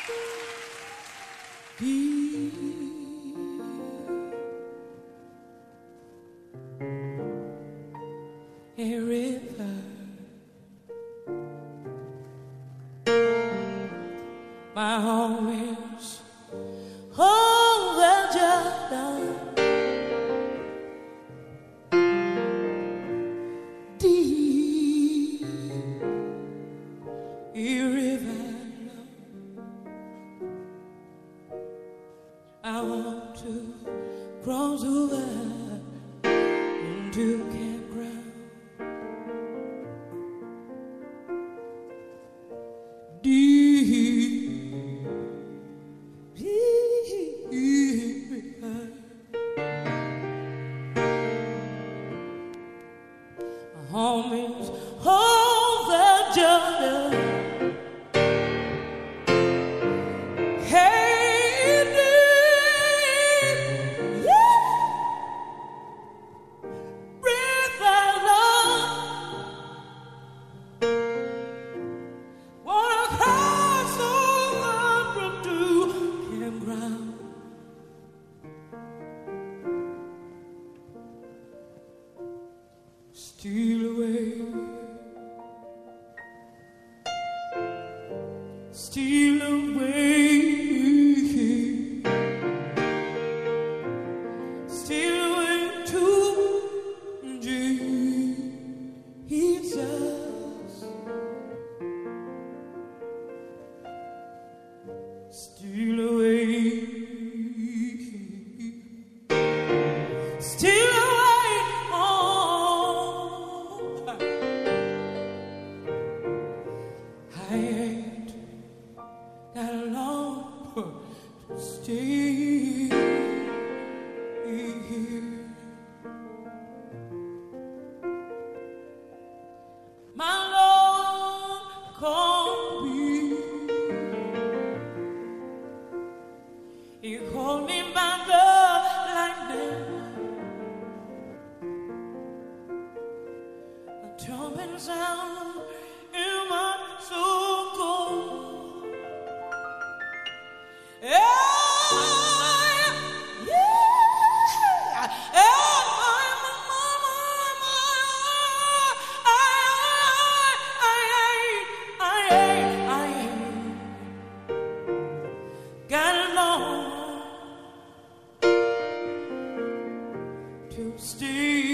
A river, my home is over Jordan, deep, a river. I want to cross over into campground. Home is over Jordan. Hey, deep, yeah, river love. Wanna cross over to campground. Steal away, steal away, steal away to Jesus. Steal away, steal away home. I ain't got long to stay here. My Lord called me. He called me by the lightning. A trumpet sound in my soul cold. Yeah. Got along to stay.